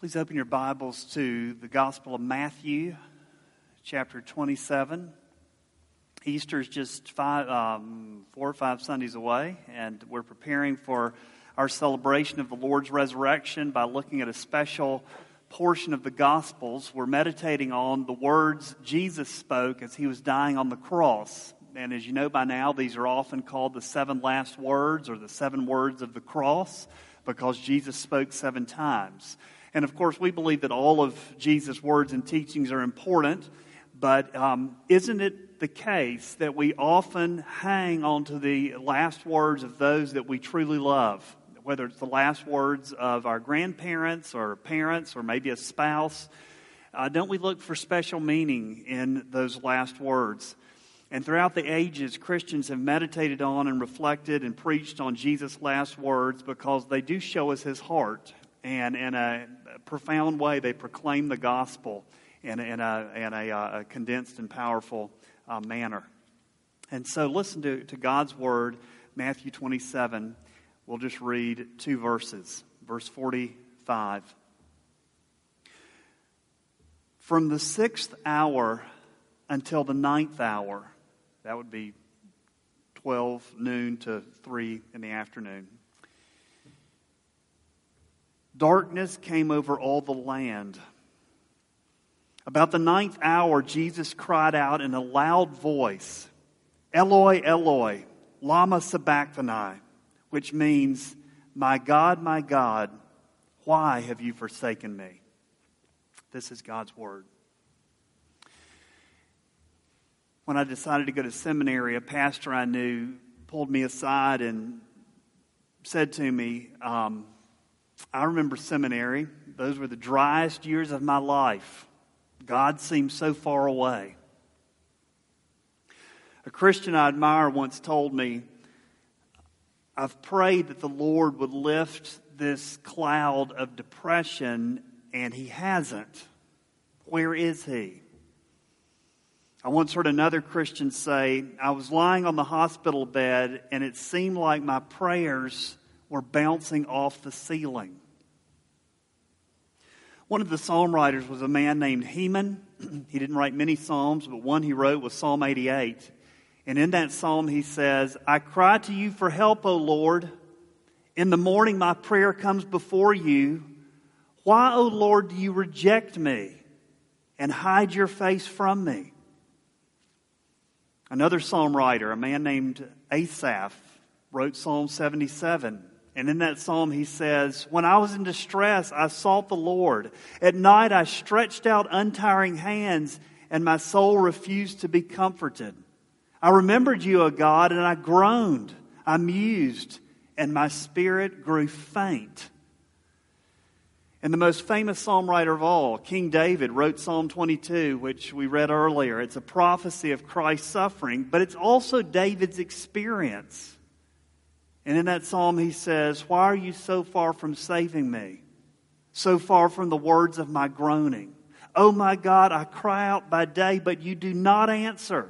Please open your Bibles to the Gospel of Matthew, chapter 27. Easter is just 4 or 5 Sundays away, and we're preparing for our celebration of the Lord's resurrection by looking at a special portion of the Gospels. We're meditating on the words Jesus spoke as he was dying on the cross. And as you know by now, these are often called the 7 last words or the 7 words of the cross because Jesus spoke 7 times. And of course, we believe that all of Jesus' words and teachings are important, but isn't it the case that we often hang on to the last words of those that we truly love? Whether it's the last words of our grandparents or parents or maybe a spouse, don't we look for special meaning in those last words? And throughout the ages, Christians have meditated on and reflected and preached on Jesus' last words because they do show us his heart. And in a profound way, they proclaim the gospel in a condensed and powerful manner. And so listen to God's word, Matthew 27. We'll just read 2 verses. Verse 45. From the 6th hour until the 9th hour, that would be 12 noon to 3 in the afternoon, darkness came over all the land. About the 9th hour, Jesus cried out in a loud voice, Eloi, Eloi, lama sabachthani, which means, my God, why have you forsaken me? This is God's word. When I decided to go to seminary, a pastor I knew pulled me aside and said to me, I remember seminary. Those were the driest years of my life. God seemed so far away. A Christian I admire once told me, I've prayed that the Lord would lift this cloud of depression, and he hasn't. Where is he? I once heard another Christian say, I was lying on the hospital bed, and it seemed like my prayers were bouncing off the ceiling. One of the psalm writers was a man named Heman. He didn't write many psalms, but one he wrote was Psalm 88. And in that psalm he says, I cry to you for help, O Lord. In the morning my prayer comes before you. Why, O Lord, do you reject me and hide your face from me? Another psalm writer, a man named Asaph, wrote Psalm 77. And in that psalm he says, when I was in distress, I sought the Lord. At night I stretched out untiring hands, and my soul refused to be comforted. I remembered you, O God, and I groaned. I mused, and my spirit grew faint. And the most famous psalm writer of all, King David, wrote Psalm 22, which we read earlier. It's a prophecy of Christ's suffering, but it's also David's experience. And in that psalm he says, why are you so far from saving me? So far from the words of my groaning? Oh my God, I cry out by day, but you do not answer.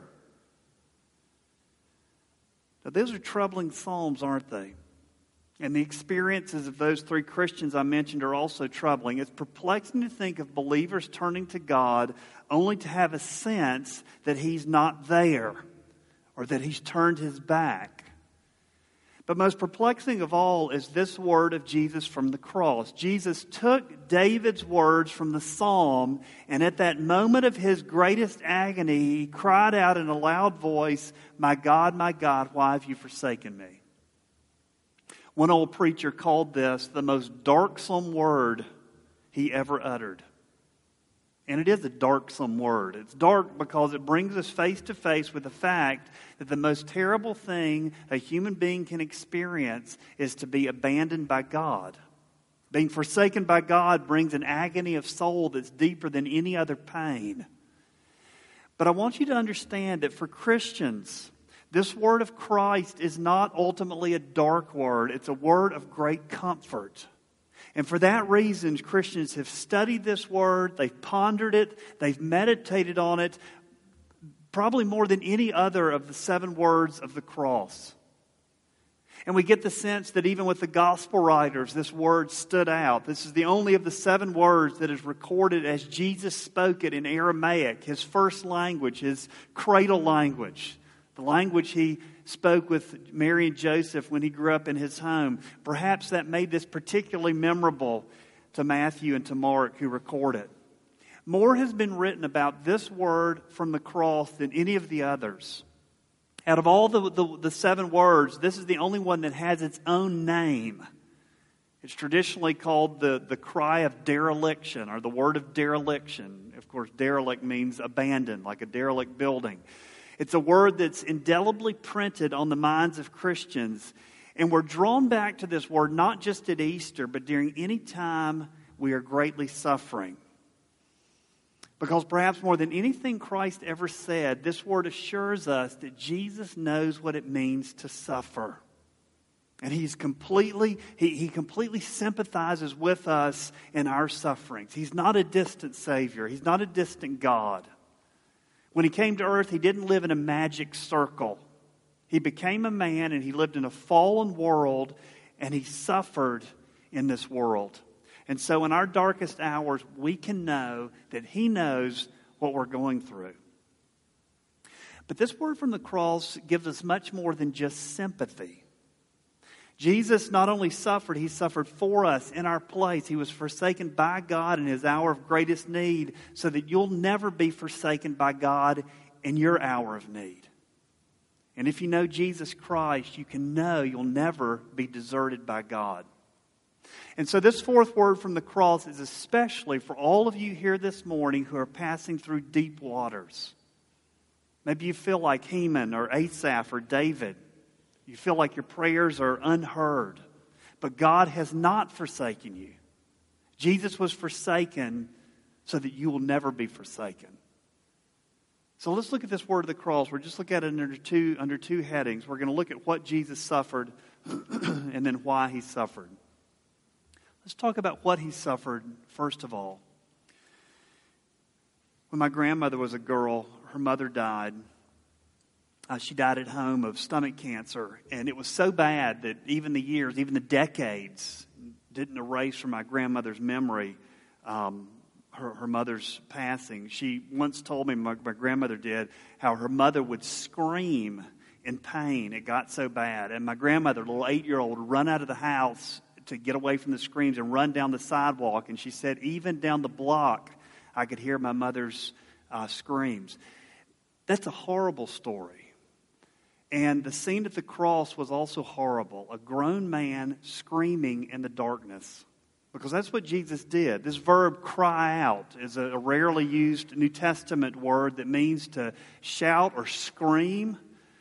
Now those are troubling psalms, aren't they? And the experiences of those 3 Christians I mentioned are also troubling. It's perplexing to think of believers turning to God only to have a sense that he's not there or that he's turned his back. But most perplexing of all is this word of Jesus from the cross. Jesus took David's words from the psalm, and at that moment of his greatest agony, he cried out in a loud voice, my God, why have you forsaken me? One old preacher called this the most darksome word he ever uttered. And it is a darksome word. It's dark because it brings us face to face with the fact that the most terrible thing a human being can experience is to be abandoned by God. Being forsaken by God brings an agony of soul that's deeper than any other pain. But I want you to understand that for Christians, this word of Christ is not ultimately a dark word. It's a word of great comfort. And for that reason, Christians have studied this word, they've pondered it, they've meditated on it, probably more than any other of the 7 words of the cross. And we get the sense that even with the gospel writers, this word stood out. This is the only of the 7 words that is recorded as Jesus spoke it in Aramaic, his first language, his cradle language, the language he spoke with Mary and Joseph when he grew up in his home. Perhaps that made this particularly memorable to Matthew and to Mark, who record it. More has been written about this word from the cross than any of the others. Out of all the 7 words, this is the only one that has its own name. It's traditionally called the cry of dereliction, or the word of dereliction. Of course, derelict means abandoned, like a derelict building. It's a word that's indelibly printed on the minds of Christians. And we're drawn back to this word not just at Easter, but during any time we are greatly suffering. Because perhaps more than anything Christ ever said, this word assures us that Jesus knows what it means to suffer. And he completely sympathizes with us in our sufferings. He's not a distant Savior. He's not a distant God. When he came to earth, he didn't live in a magic circle. He became a man and he lived in a fallen world, and he suffered in this world. And so in our darkest hours, we can know that he knows what we're going through. But this word from the cross gives us much more than just sympathy. Jesus not only suffered, he suffered for us in our place. He was forsaken by God in his hour of greatest need, so that you'll never be forsaken by God in your hour of need. And if you know Jesus Christ, you can know you'll never be deserted by God. And so this 4th word from the cross is especially for all of you here this morning who are passing through deep waters. Maybe you feel like Heman or Asaph or David. You feel like your prayers are unheard. But God has not forsaken you. Jesus was forsaken so that you will never be forsaken. So let's look at this word of the cross. We're just looking at it under two headings. We're going to look at what Jesus suffered and then why he suffered. Let's talk about what he suffered first of all. When my grandmother was a girl, her mother died. She died at home of stomach cancer. And it was so bad that even the years, even the decades, didn't erase from my grandmother's memory her mother's passing. She once told me, my grandmother did, how her mother would scream in pain. It got so bad. And my grandmother, a little 8-year-old, would run out of the house to get away from the screams and run down the sidewalk. And she said, even down the block, I could hear my mother's screams. That's a horrible story. And the scene at the cross was also horrible. A grown man screaming in the darkness. Because that's what Jesus did. This verb, cry out, is a rarely used New Testament word that means to shout or scream.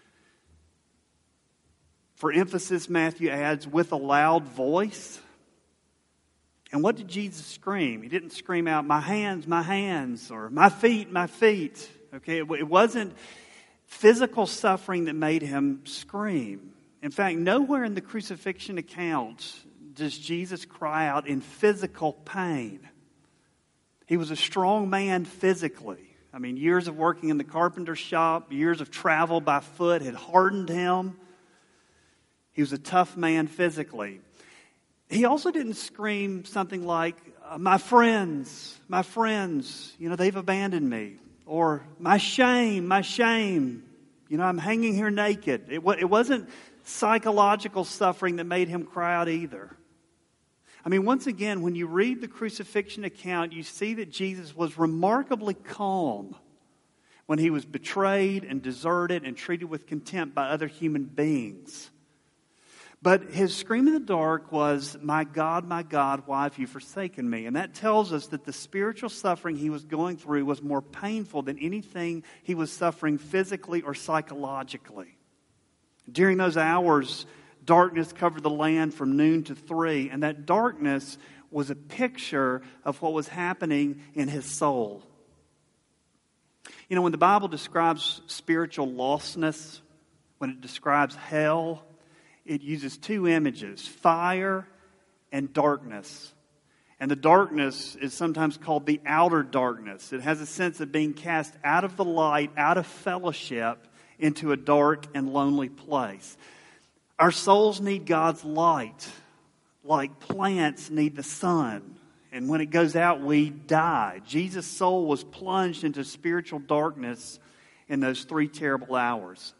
For emphasis, Matthew adds, with a loud voice. And what did Jesus scream? He didn't scream out, my hands, or my feet. Okay, it wasn't physical suffering that made him scream. In fact, nowhere in the crucifixion account does Jesus cry out in physical pain. He was a strong man physically. I mean, years of working in the carpenter shop, years of travel by foot had hardened him. He was a tough man physically. He also didn't scream something like, my friends, they've abandoned me. Or, my shame, I'm hanging here naked. It wasn't psychological suffering that made him cry out either. I mean, once again, when you read the crucifixion account, you see that Jesus was remarkably calm when he was betrayed and deserted and treated with contempt by other human beings. But his scream in the dark was, my God, why have you forsaken me? And that tells us that the spiritual suffering he was going through was more painful than anything he was suffering physically or psychologically. During those hours, darkness covered the land from noon to 3, and that darkness was a picture of what was happening in his soul. You know, when the Bible describes spiritual lostness, when it describes hell, it uses 2 images, fire and darkness. And the darkness is sometimes called the outer darkness. It has a sense of being cast out of the light, out of fellowship, into a dark and lonely place. Our souls need God's light, like plants need the sun. And when it goes out, we die. Jesus' soul was plunged into spiritual darkness in those 3 terrible hours.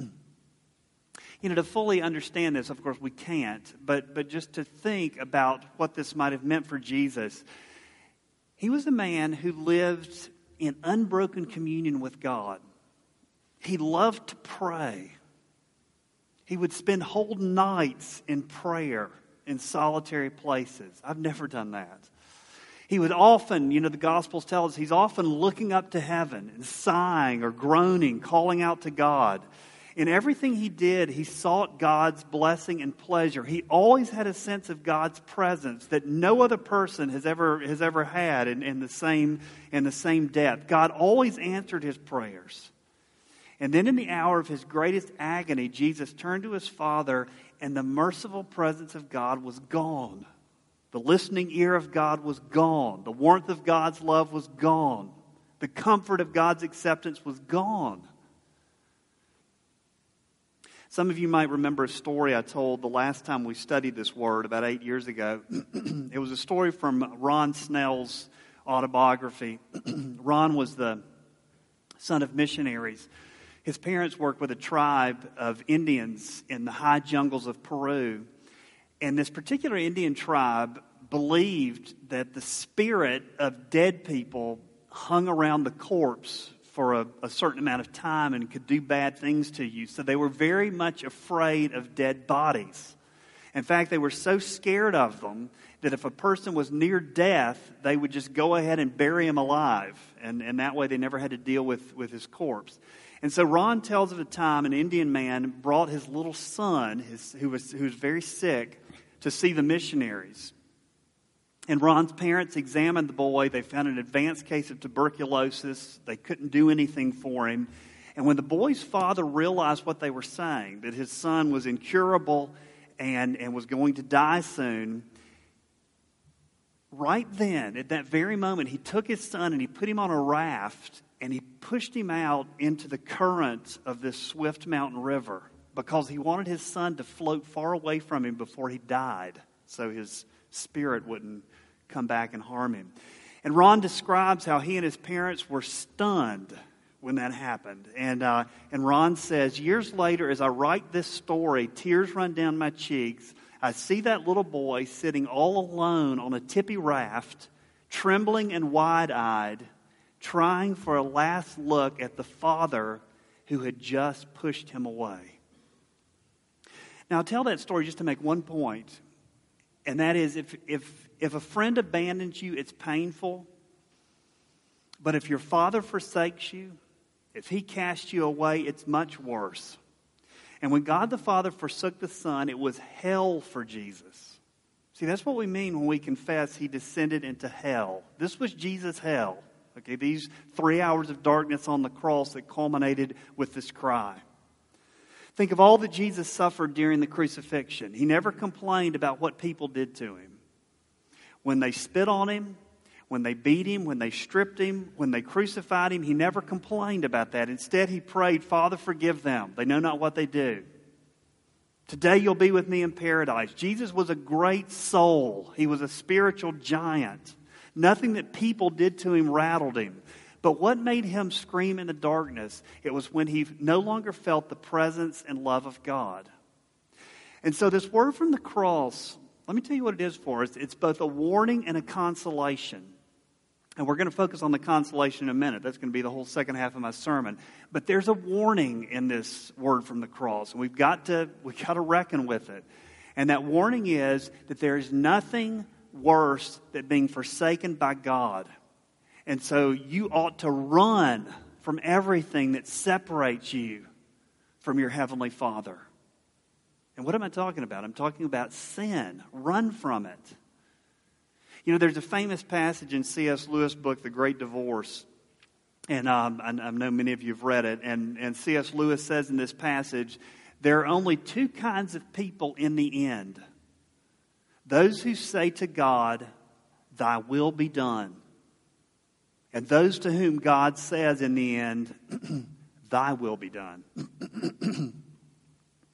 To fully understand this, of course, we can't. But just to think about what this might have meant for Jesus. He was a man who lived in unbroken communion with God. He loved to pray. He would spend whole nights in prayer in solitary places. I've never done that. He would often, the Gospels tell us, he's often looking up to heaven and sighing or groaning, calling out to God. In everything he did, he sought God's blessing and pleasure. He always had a sense of God's presence that no other person has ever had in the same depth. God always answered his prayers. And then in the hour of his greatest agony, Jesus turned to his Father, and the merciful presence of God was gone. The listening ear of God was gone. The warmth of God's love was gone. The comfort of God's acceptance was gone. Some of you might remember a story I told the last time we studied this word about 8 years ago. It was a story from Ron Snell's autobiography. Ron was the son of missionaries. His parents worked with a tribe of Indians in the high jungles of Peru. And this particular Indian tribe believed that the spirit of dead people hung around the corpse for a certain amount of time and could do bad things to you. So they were very much afraid of dead bodies. In fact, they were so scared of them that if a person was near death, they would just go ahead and bury him alive. And that way they never had to deal with his corpse. And so Ron tells of a time an Indian man brought his little son, who was very sick, to see the missionaries. And Ron's parents examined the boy. They found an advanced case of tuberculosis. They couldn't do anything for him. And when the boy's father realized what they were saying, that his son was incurable and was going to die soon, right then, at that very moment, he took his son and he put him on a raft and he pushed him out into the current of this swift mountain river because he wanted his son to float far away from him before he died so his spirit wouldn't come back and harm him. And Ron describes how he and his parents were stunned when that happened. And Ron says, years later, as I write this story, tears run down my cheeks. I see that little boy sitting all alone on a tippy raft, trembling and wide-eyed, trying for a last look at the father who had just pushed him away. Now, I'll tell that story just to make one point, and that is if a friend abandons you, it's painful. But if your father forsakes you, if he casts you away, it's much worse. And when God the Father forsook the Son, it was hell for Jesus. See, that's what we mean when we confess he descended into hell. This was Jesus' hell. Okay, these 3 hours of darkness on the cross that culminated with this cry. Think of all that Jesus suffered during the crucifixion. He never complained about what people did to him. When they spit on him, when they beat him, when they stripped him, when they crucified him, he never complained about that. Instead, he prayed, Father, forgive them. They know not what they do. Today you'll be with me in paradise. Jesus was a great soul. He was a spiritual giant. Nothing that people did to him rattled him. But what made him scream in the darkness? It was when he no longer felt the presence and love of God. And so this word from the cross, let me tell you what it is for us. It's both a warning and a consolation. And we're going to focus on the consolation in a minute. That's going to be the whole second half of my sermon. But there's a warning in this word from the cross. And we've got to reckon with it. And that warning is that there is nothing worse than being forsaken by God. And so you ought to run from everything that separates you from your Heavenly Father. And what am I talking about? I'm talking about sin. Run from it. You know, there's a famous passage in C.S. Lewis' book, The Great Divorce. And I know many of you have read it. And C.S. Lewis says in this passage, there are only two kinds of people in the end. Those who say to God, thy will be done. And those to whom God says in the end, thy will be done.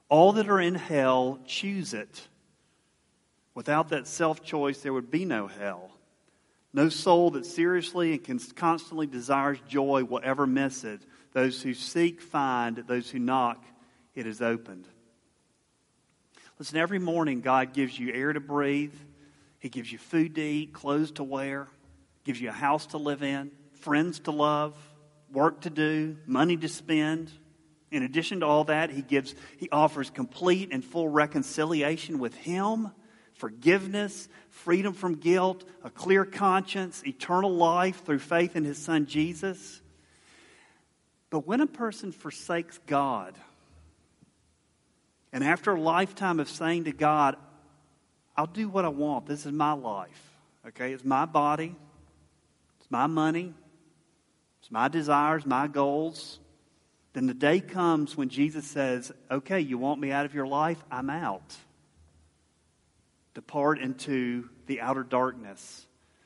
All that are in hell choose it. Without that self-choice, there would be no hell. No soul that seriously and constantly desires joy will ever miss it. Those who seek find, those who knock, it is opened. Listen, every morning God gives you air to breathe. He gives you food to eat, clothes to wear, gives you a house to live in, friends to love, work to do, money to spend. In addition to all that, He offers complete and full reconciliation with Him, forgiveness, freedom from guilt, a clear conscience, eternal life through faith in His Son Jesus. But when a person forsakes God, and after a lifetime of saying to God, I'll do what I want, this is my life, okay? It's my body, it's my money, it's my desires, my goals. Then the day comes when Jesus says, okay, you want me out of your life? I'm out. Depart into the outer darkness.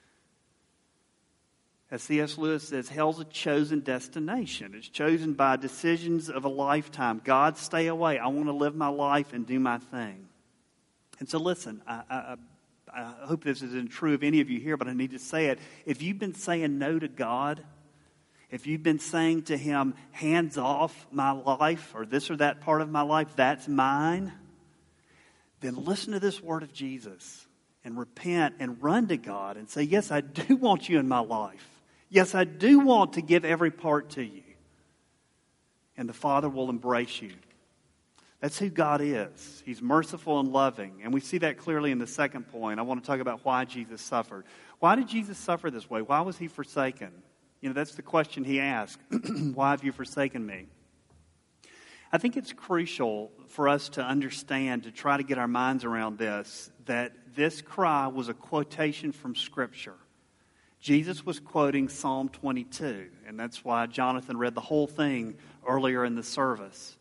As C.S. Lewis says, hell's a chosen destination. It's chosen by decisions of a lifetime. God, stay away. I want to live my life and do my thing. And so listen, I hope this isn't true of any of you here, but I need to say it. If you've been saying no to God, if you've been saying to Him, hands off my life, or this or that part of my life, that's mine, then listen to this word of Jesus and repent and run to God and say, yes, I do want you in my life. Yes, I do want to give every part to you. And the Father will embrace you. That's who God is. He's merciful and loving. And we see that clearly in the second point. I want to talk about why Jesus suffered. Why did Jesus suffer this way? Why was He forsaken? You know, that's the question He asked. Why have you forsaken me? I think it's crucial for us to understand, to try to get our minds around this, that this cry was a quotation from Scripture. Jesus was quoting Psalm 22, and that's why Jonathan read the whole thing earlier in the service.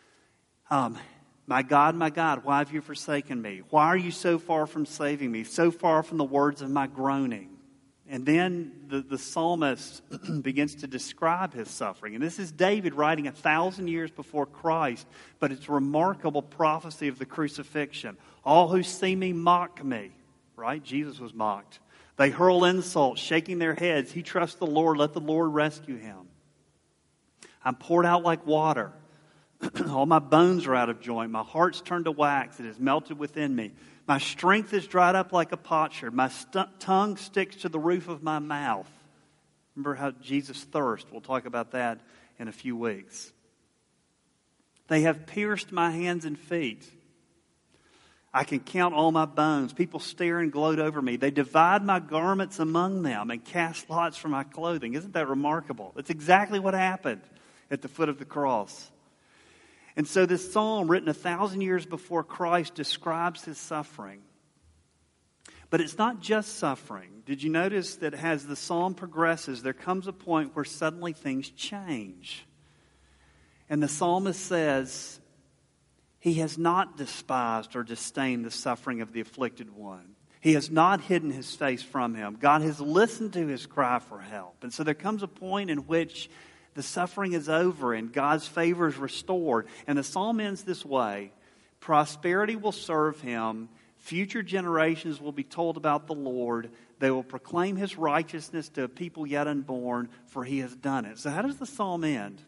My God, why have you forsaken me? Why are you so far from saving me, so far from the words of my groaning? And then the psalmist begins to describe his suffering. And this is David writing 1,000 years before Christ, but it's a remarkable prophecy of the crucifixion. All who see me mock me, right? Jesus was mocked. They hurl insults, shaking their heads. He trusts the Lord. Let the Lord rescue him. I'm poured out like water. All my bones are out of joint. My heart's turned to wax. It is melted within me. My strength is dried up like a potsherd. My tongue sticks to the roof of my mouth. Remember how Jesus thirst. We'll talk about that in a few weeks. They have pierced my hands and feet. I can count all my bones. People stare and gloat over me. They divide my garments among them and cast lots for my clothing. Isn't that remarkable? That's exactly what happened at the foot of the cross. And so this psalm, written 1,000 years before Christ, describes his suffering. But it's not just suffering. Did you notice that as the psalm progresses, there comes a point where suddenly things change? And the psalmist says, He has not despised or disdained the suffering of the afflicted one. He has not hidden His face from him. God has listened to his cry for help. And so there comes a point in which the suffering is over and God's favor is restored. And the psalm ends this way: prosperity will serve him. Future generations will be told about the Lord. They will proclaim his righteousness to a people yet unborn, for he has done it. So how does the psalm end?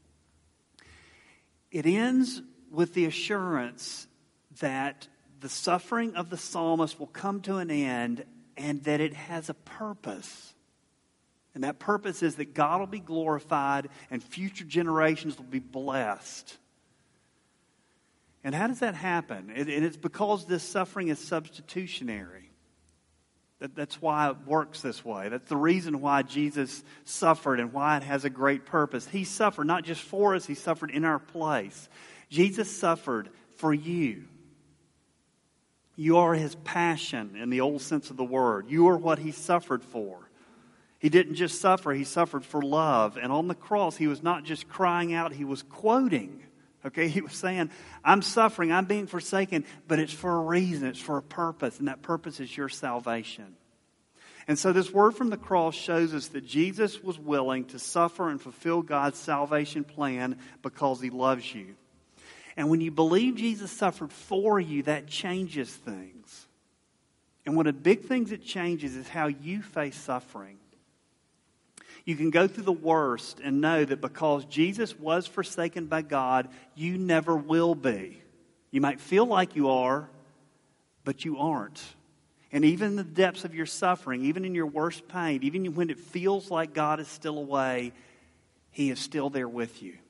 It ends with the assurance that the suffering of the psalmist will come to an end and that it has a purpose. And that purpose is that God will be glorified and future generations will be blessed. And how does that happen? And it's because this suffering is substitutionary. That's why it works this way. That's the reason why Jesus suffered and why it has a great purpose. He suffered not just for us, He suffered in our place. Jesus suffered for you. You are His passion in the old sense of the word. You are what He suffered for. He didn't just suffer, He suffered for love. And on the cross, He was not just crying out, He was quoting. Okay, He was saying, I'm suffering, I'm being forsaken, but it's for a reason, it's for a purpose, and that purpose is your salvation. And so this word from the cross shows us that Jesus was willing to suffer and fulfill God's salvation plan because He loves you. And when you believe Jesus suffered for you, that changes things. And one of the big things that changes is how you face suffering. You can go through the worst and know that because Jesus was forsaken by God, you never will be. You might feel like you are, but you aren't. And even in the depths of your suffering, even in your worst pain, even when it feels like God is still away, He is still there with you.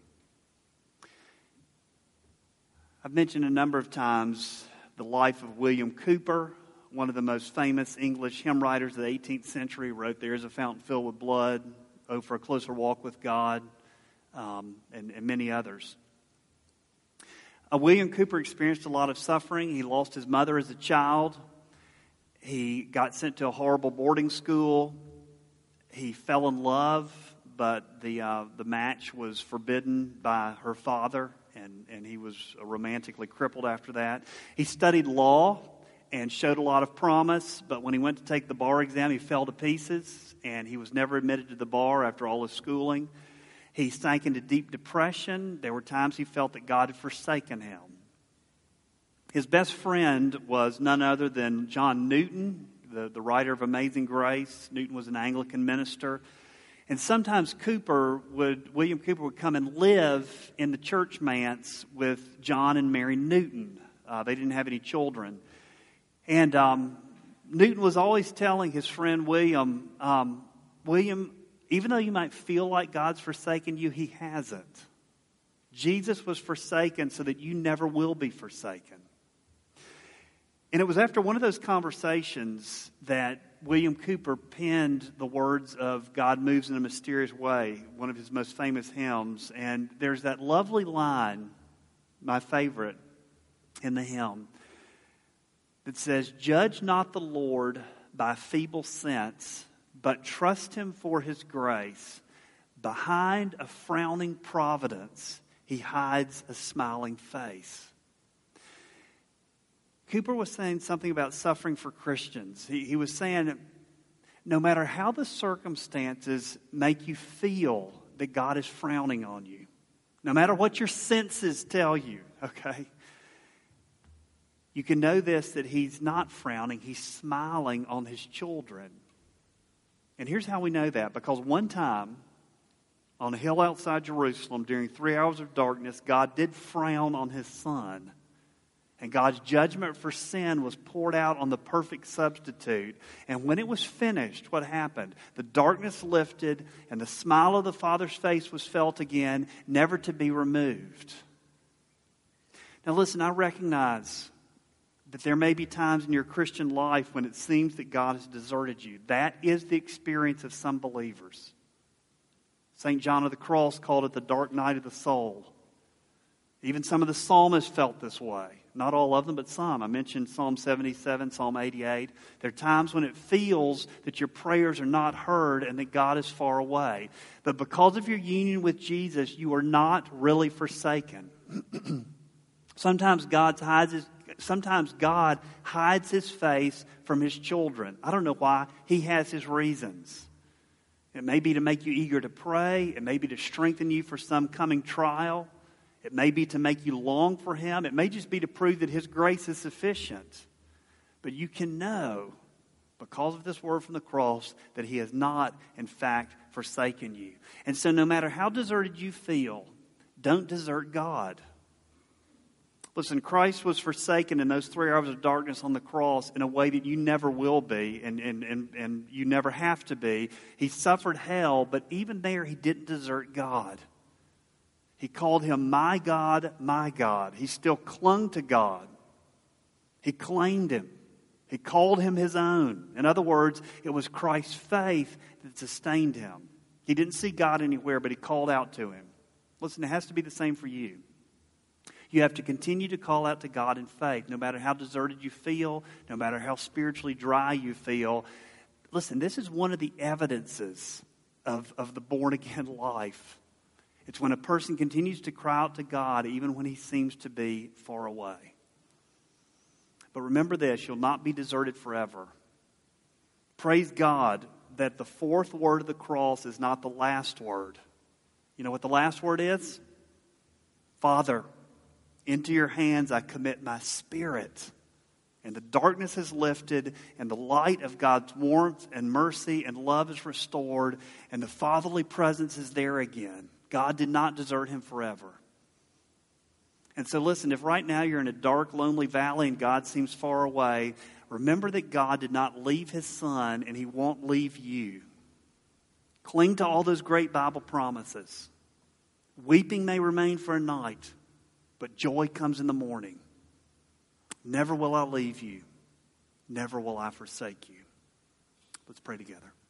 I've mentioned a number of times the life of William Cowper, one of the most famous English hymn writers of the 18th century. Wrote "There is a Fountain Filled with Blood," "Oh, for a Closer Walk with God," and many others. William Cowper experienced a lot of suffering. He lost his mother as a child. He got sent to a horrible boarding school. He fell in love, but the match was forbidden by her father, and he was romantically crippled after that. He studied law and showed a lot of promise, but when he went to take the bar exam, he fell to pieces, and he was never admitted to the bar after all his schooling. He sank into deep depression. There were times he felt that God had forsaken him. His best friend was none other than John Newton, the writer of Amazing Grace. Newton was an Anglican minister. And sometimes William Cowper would come and live in the church manse with John and Mary Newton. They didn't have any children. And Newton was always telling his friend William, William, even though you might feel like God's forsaken you, He hasn't. Jesus was forsaken so that you never will be forsaken. And it was after one of those conversations that William Cowper penned the words of "God Moves in a Mysterious Way," one of his most famous hymns. And there's that lovely line, my favorite, in the hymn, that says, "Judge not the Lord by feeble sense, but trust Him for His grace. Behind a frowning providence, He hides a smiling face." Cowper was saying something about suffering for Christians. He was saying, no matter how the circumstances make you feel that God is frowning on you, no matter what your senses tell you, okay, you can know this, that He's not frowning, He's smiling on His children. And here's how we know that. Because one time, on a hill outside Jerusalem, during 3 hours of darkness, God did frown on His Son. And God's judgment for sin was poured out on the perfect substitute. And when it was finished, what happened? The darkness lifted, and the smile of the Father's face was felt again, never to be removed. Now listen, I recognize that there may be times in your Christian life when it seems that God has deserted you. That is the experience of some believers. St. John of the Cross called it the dark night of the soul. Even some of the psalmists felt this way. Not all of them, but some. I mentioned Psalm 77, Psalm 88. There are times when it feels that your prayers are not heard and that God is far away. But because of your union with Jesus, you are not really forsaken. Sometimes God hides His face from His children. I don't know why. He has His reasons. It may be to make you eager to pray. It may be to strengthen you for some coming trial. It may be to make you long for Him. It may just be to prove that His grace is sufficient. But you can know, because of this word from the cross, that He has not, in fact, forsaken you. And so no matter how deserted you feel, don't desert God. Listen, Christ was forsaken in those 3 hours of darkness on the cross in a way that you never will be and you never have to be. He suffered hell, but even there He didn't desert God. He called Him my God, my God. He still clung to God. He claimed Him. He called Him His own. In other words, it was Christ's faith that sustained Him. He didn't see God anywhere, but He called out to Him. Listen, it has to be the same for you. You have to continue to call out to God in faith, no matter how deserted you feel, no matter how spiritually dry you feel. Listen, this is one of the evidences of the born-again life. It's when a person continues to cry out to God even when He seems to be far away. But remember this, you'll not be deserted forever. Praise God that the fourth word of the cross is not the last word. You know what the last word is? Father. Into your hands I commit my spirit. And the darkness is lifted, and the light of God's warmth and mercy and love is restored, and the fatherly presence is there again. God did not desert him forever. And so listen, if right now you're in a dark, lonely valley and God seems far away, remember that God did not leave his Son, and he won't leave you. Cling to all those great Bible promises. Weeping may remain for a night, but joy comes in the morning. Never will I leave you. Never will I forsake you. Let's pray together.